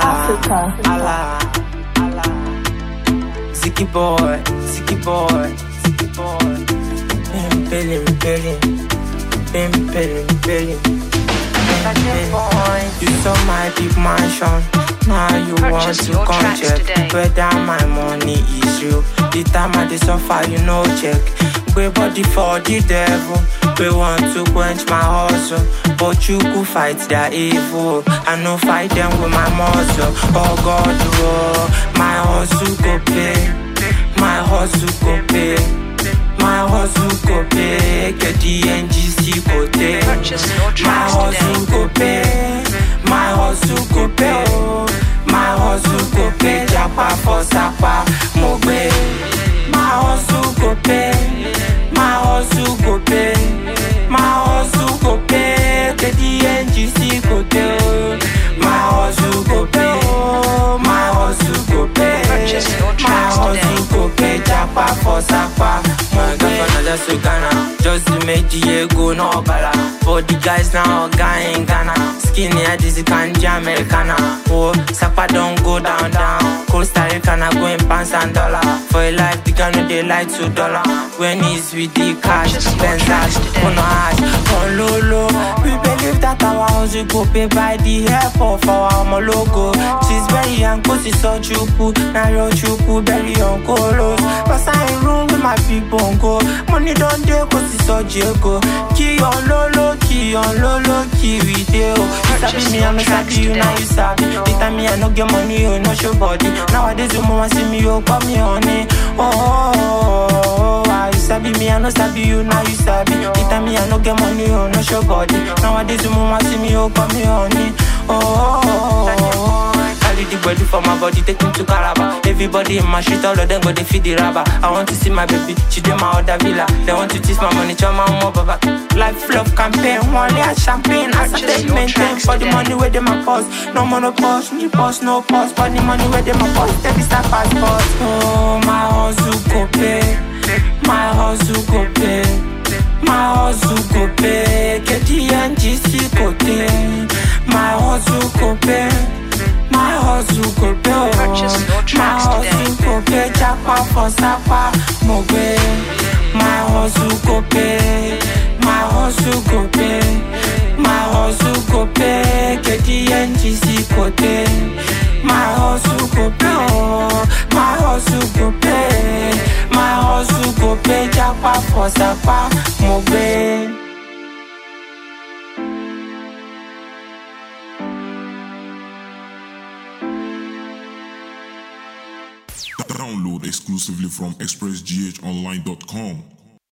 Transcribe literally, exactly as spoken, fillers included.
Africa. Allah, Allah. Ziki boy, Ziki boy, Ziki boy. Pimpin', pimpin', pimpin', pimpin'. You saw my big mansion. Now you Purchase want to your come tracks check today. whether my money is real. The time I dey suffer, you know check. We body for the devil. We want to quench my hustle, but you could fight their evil. I no fight them with my muscle. Oh God, oh, my hustle go pay. My hustle go pay. My hustle go pay. Get the N G C go take. Purchase your My tracks hustle today. go pay. My hustle go pay. Oh. My hustle go pay. Japa for sapa mo gbe. My hustle go pay. My hustle go pay. My hustle go pay. Get the N G C go take. My hustle go pay. Oh. My hustle go pay. Purchase your My tracks hustle today. go pay. Japa for sapa mo gbe. Just to Ghana, just to make the ego no bala. But the guys now guy in Ghana, skinny at this candy Americana. Oh, Sapa don't go down down. Costa Rica na go in pounds and dollar. For a life the Ghana they like two dollar. When he's with the cash, spends cash, on no hash, on low low. We believe that our house will go pay by the airport for our logo. She's very young, cause it's so chupu. Now you're chupu, very young colos. Cause I ain't room with my people go. Money don't do cause it's so jago. Key on lolo, key on lolo, key with you. You sabi me, I no sabi you, now you sabi. The time me, I no get money, you no show body. Nowadays, you mama see me, you call me honey. Oh, oh, oh, oh, you sabi me, I no sabi you, now you sabi. The time me, I no get money, you no show body. Nowadays, you mama see me, you call me honey. Oh, oh, oh, oh. Carry the body for my body, take him to Calabar. Everybody in my street, all of them go they feed the rubber. I want to see my baby, she did my other villa. They want to teach my money, chow my more baba. Life love campaign, one layer champagne. As I take maintain for the money where they my pause. No more no pause, no pause, no pause. For the money where they my pause, take this start passport. Oh, my hustle go pay, my hustle go pay, my hustle go pay. Get the N G C go pay, my hustle go pay. My hustle go pay, Purchase your my tracks hustle today. go pay, japa for sapa mo gbe. My hustle go pay, my hustle go pay, my hustle go pay, get the N G C go pay. My hustle go pay, oh. My hustle go pay, my hustle go pay, japa for sapa mo gbe. Download exclusively from express g h online dot com.